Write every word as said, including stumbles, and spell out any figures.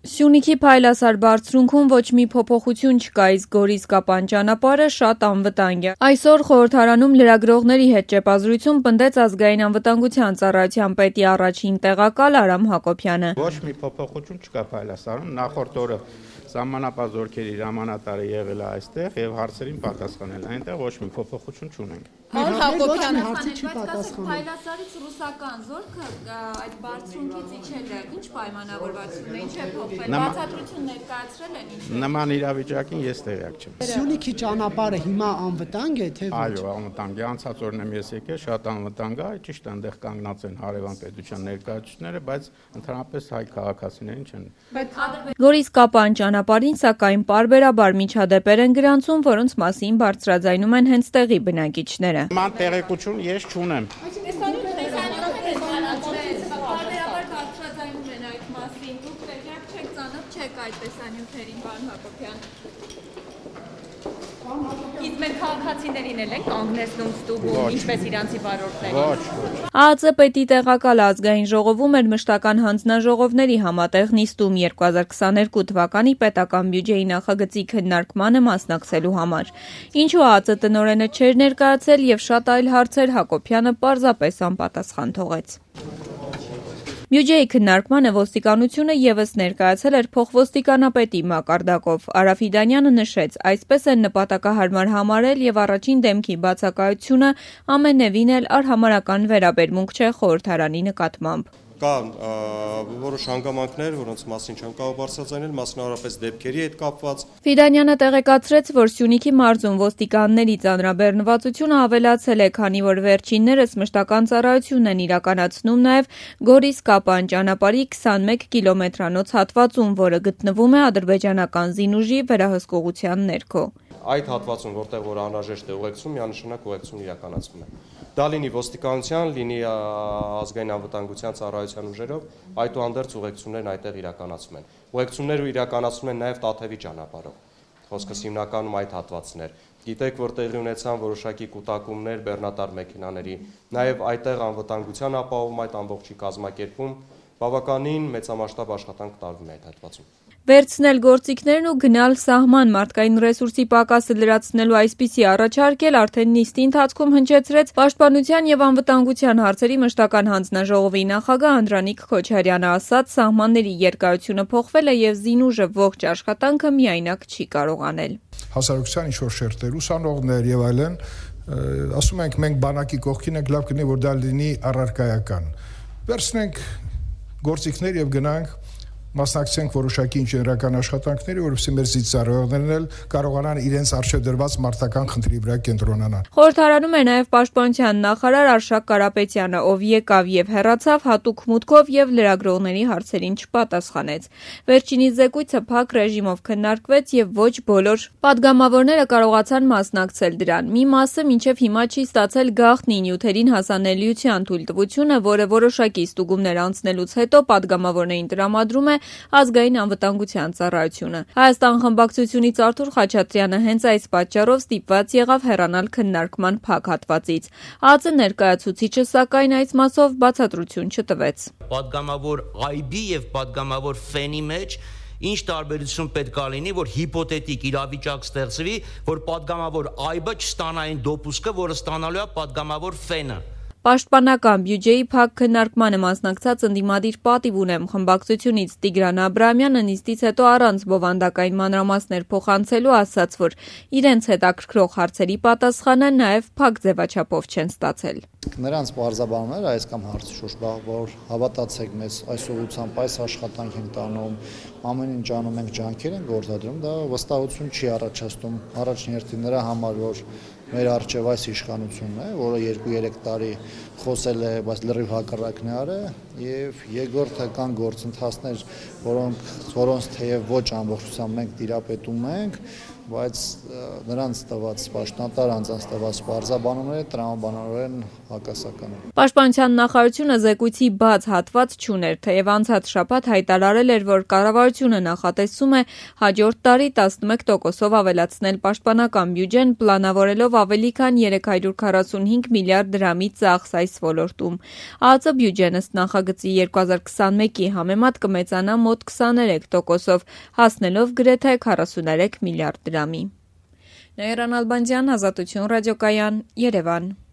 Սյունիքի Փայլասար բարձրունքում ոչ մի փոփոխություն չկա, իսկ Գորիս-Կապան ճանապարհը շատ անվտանգ է։ Այսօր խորհրդարանում լրագրողների հետ ճեպազրույցում պնդեց ազգային անվտանգության ծառայության պետի առաջին տեղակալ Արամ Հակոբյանը։ Ոչ մի փոփոխություն չկա Փայլասարում, նախորդ օրը Սահմանապահ զորքերի հրամանատարը եղել է այստեղ եւ հարցերին պատասխանել։ Այնտեղ ոչ մի փոփոխություն չունենք։ Արամ Հակոբյանը հարցի չի պատասխանել։ Փայլասարից ռուսական զորքը այդ բարձրունքից իջել է, ինչ պայմանավորվածություն է, ինչ է փոխվել, բացատրություն ներկայացրել են ինչ։ Նման իրավիճակին ես տեղյակ չեմ։ Սյունիքի ճանապարհը հիմա անվտանգ է, թե ոչ։ Այո, անվտանգ է, անցած օրն եմ ես եկել, շատ անվտանգ է, ճիշտ է, այնտեղ կանգնած են հարևան պետության ներկայացուցիչները, բայց ընդհանրապես հայ քաղաքացիներին չեն։ Գորիս-Կապան ճանապարհին սակայն պարբերաբար միջադեպեր են գրանցում, որոնց մասին բարձրաձայնում են հենց տեղի բնակիչները։ Ման տեղեկություն ես չունեմ։ Պարբերաբար բարձրաձայնում են այդ մասին, դուք տեղյակ չեք, ծանոթ չեք այդ տեսանյութերին, պարոն Հակոբյան։ Իսկ մեր քաղաքացիներին էլ են կանգնեցնում ստուգում, ինչպես իրանցի վարորդներին։ Ոչ, ոչ։ ԱԱԾ պետի տեղակալ ազգային ժողովում էր մշտական հանձնաժողովների համատեղ նիստում երկու հազար քսաներկու թվականի պետական բյուջեի նախագծի քննարկմանը մասնակցելու համար։ Ինչու ԱԱԾ տնօրենը չէր ներկայացել եւ շատ այլ հարցեր Հակոբյանը պարզապես անպատասխան թողեց։ Բյուջեի քննարկմանը ոստիկանությունը ևս ներկայացել էր փոխոստիկանապետի մակարդակով։ Արա Ֆիդանյանը նշեց, այսպես են նպատակահարմար համարել եւ առաջին դեմքի բացակայությունը ամենևին էլ արհամարական վերաբերմունք չէ խորհրդարանի նկատմամբ։ Կան որոշ հանգամանքներ, որոնց մասին չեմ կարող բարձրաձայնել, մասնավորապես դեպքերի հետ կապված։ Ֆիդանյանը տեղեկացրեց, որ Սյունիքի մարզում ոստիկանների ծանրաբեռնվածությունը ավելացել է, քանի որ վերջիններս մշտական ծառայություն են իրականացնում նաև Գորիս-Կապան ճանապարհի քսանմեկ կիլոմետրանոց հատվածում, որը գտնվում է ադրբեջանական զինուժի վերահսկողության ներքո։ Այդ հատվածում, որտեղ որ անհրաժեշտ է ուղեկցում, միանշանակ ուղեկցում իրականացվում է։ Դա լինի ոստիկանության, լինի ազգային անվտանգության ծառայության ուժերով, այդուհանդերձ ուղեկցումներն այդտեղ իրականացվում են։ Ուղեկցումները իրականացվում են նաև Տաթևի ճանապարհով։ Խոսքս հիմնականում այդ հատվածներ։ Գիտեք, որ տեղի ունեցան որոշակի կուտակումներ բեռնատար մեքենաների, նաև այդտեղ անվտանգության ապահովում այդ ամբողջի կազմակերպում բավականին մեծամասշտաբ աշխատանք տարվում է այդ հատվածում։ Վերցնել գործիքներն ու գնալ սահման մարդկային ռեսուրսի պակասը լրացնելու այսպիսի առաջարկ էլ արդեն նիստի ընթացքում հնչեցրեց Պաշտպանության եւ անվտանգության հարցերի մշտական հանձնաժողովի նախագահ Անդրանիկ Քոչարյանը, ասաց, սահմանների երկարությունը փոխվել է եւ զինուժը ողջ աշխատանքը միայնակ չի կարող անել։ Հասարակության ինչ-որ շերտեր, ուսանողներ եւ այլն, ասում ենք մենք բանակի կողքին ենք, լավ կլինի որ դա լինի առարկայական։ Վերցնենք գործիքներ եւ գնանք մասնակցենք որոշակի ինժեներական աշխատանքների, որովհետեւ մեր զինծառայողներն էլ կարողանան իրենց արժեվ դրված մարտական խնդրի վրա կենտրոնանալ։ Խորհրդարանում է նաև Պաշտպանության նախարար Արշակ Կարապետյանը, ով եկավ եւ հեռացավ հատուկ մուտքով եւ լրագրողների հարցերին չպատասխանեց։ Վերջինիս զեկույցը փակ ռեժիմով քննարկվեց եւ ոչ բոլոր падգամավորները կարողացան մասնակցել դրան։ Մի մասը մինչեւ հիմա չի ստացել գաղտնի նյութերին հասանելիության թույլտվությունը, որը որոշակի ստուգումներ անցնելուց հետո падգամավորներին տրամադրում է ազգային անվտանգության ծառայությունը։ Հայաստան խմբակցությունից Արթուր Խաչատրյանը հենց այս պատճառով ստիպված եղավ հեռանալ քննարկման փակ հատվածից։ ԱԱԾ ներկայացուցիչը սակայն այս մասով բացատրություն չտվեց։ Պատգամավոր այ-բի եւ պատգամավոր ֆենի մեջ ինչ տարբերություն պետք է լինի, որ հիպոթետիկ իրավիճակ ստեղծվի, որ պատգամավոր այ-բը չստանա այն դոպուսկը, որը ստանալու է պատգամավոր ֆենը։ Պաշտպանական բյուջեի փակ քննարկմանը մասնակցած ընդդիմադիր պատիվ ունեմ խմբակցությունից Տիգրան Աբրահամյանը նիստից հետո առանց բովանդակային մանրամասներ փոխանցելու ասաց, որ իրենց հետաքրքրող հարցերի պատասխանը նաև փակ ձևաչափով չեն ստացել։ Նրանց պարզաբանում էր այս կամ հարցի շուրջ, որ հավատացեք մեզ այս ուղղությամբ այս աշխատանք ենք տանում, ամեն ինչ անում ենք, ջանքեր ենք գործադրում, դա վստահություն չի առաջացնում առաջին հերթին նրա համար, որ մեր առջև այս իշխանությունն է, որը երկու-երեք տարի խոսել է, բայց լրիվ հակառակն է արել եւ երկրորդը կան գործընթացներ, որոնք որոնց թեև ոչ ամբողջությամբ մենք տիրապետում ենք, բայց նրանց տված պաշտոնատար անձանց տված պարզաբանումները տրամաբանորեն հակասական են։ Պաշտպանության նախարարությունը զեկույցի բաց հատված չուներ, թեև անցած շաբաթ հայտարարել էր, որ կառավարությունը նախատեսում է հաջորդ տարի տասնմեկ տոկոսով ավելացնել պաշտպանական բյուջեն, պլանավորելով ավելի քան երեք հարյուր քառասունհինգ միլիարդ դրամի ծախս այս ոլորտում։ ԱԱԾ բյուջեն ըստ նախագծի երկու հազար քսանմեկի համեմատ կմեծանա մոտ քսաներեք տոկոսով, հասնելով գրեթե քառասուներեք միլիարդ դրամի։ Նաիրա Նալբանդյան, Ազատություն ռադիոկայան, Երևան։